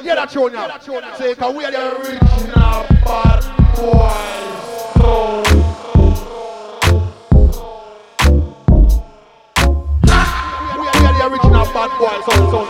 Hear that tune now. Say, cause we are the original bad boys. We are the original bad boys.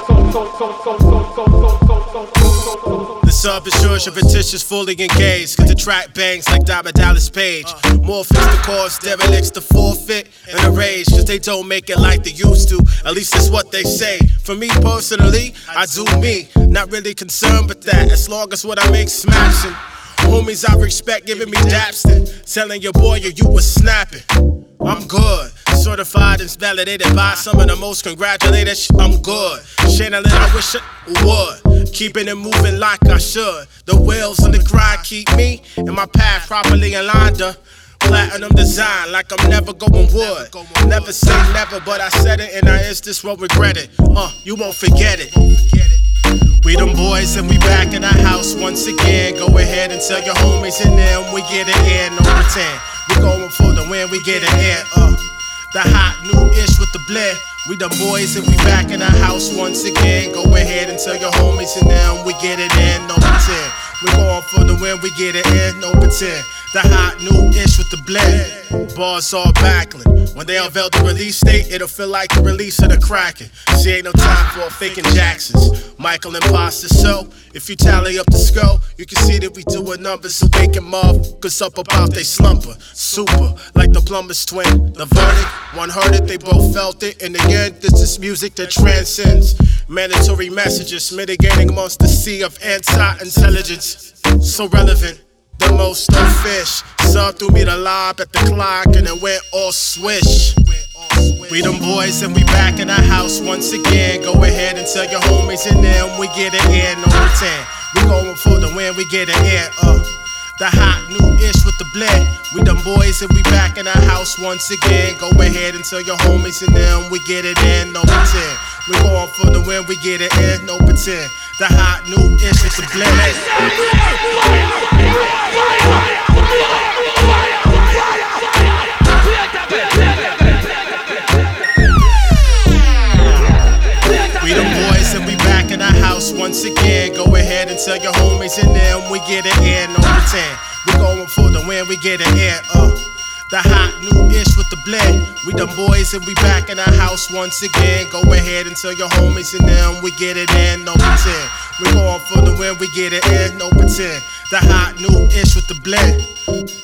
The sub is sure repetitious, fully engaged. Cause the track bangs like Diamond Dallas Page. More fix the cause, derelicts the forfeit and the rage. Cause they don't make it like they used to. At least that's what they say. For me personally, I do me. Not really concerned with that. As long as what I make smashing. Homies I respect giving me dapstin'. Telling your boy you was snapping. I'm good. Certified and validated by some of the most congratulated. I'm good. Channeling, I wish I would. Keeping it moving like I should. The wheels on the grind keep me and my path properly aligned up. Platinum design like I'm never going wood. Never say never, but I said it and I just won't regret it. You won't forget it. We them boys and we back in the house once again. Go ahead and tell your homies and them we get it in, no pretend. We going for the win, we get it in. The hot new ish with the blend. We them boys and we back in the house once again. Go ahead and tell your homies and them we get it in, no pretend. We going for the win, we get it in, no pretend. The hot new ish with the blend. Bars all backlit. When they unveil the release date, it'll feel like the release of the Kraken. See, ain't no time for faking Jacksons. Michael Imposter, so if you tally up the skull, you can see that we doing numbers so waking motherfuckers up about they slumber. Super, like the plumber's twin. The verdict, one heard it, they both felt it. In the end, this is music that transcends mandatory messages, mitigating amongst the sea of anti-intelligence. So relevant. The most no fish. Son threw me the lob at the clock and it went all swish. We them boys and we back in the house once again. Go ahead and tell your homies and them we get it in, no pretend. We going for the win, we get it in. The hot new ish with the blend. We them boys and we back in the house once again. Go ahead and tell your homies and them we get it in, no pretend. We going for the win, we get it in, no pretend. The hot new ish with the blend. We them boys and we back in the house once again. Go ahead and tell your homies and them we get it in, no pretend. We going for the win, we get it in. The hot new ish with the blend. We them boys and we back in the house once again. Go ahead and tell your homies and them we get it in, no pretend. We going for the win, we get it in, no pretend. The hot new ish with the blend.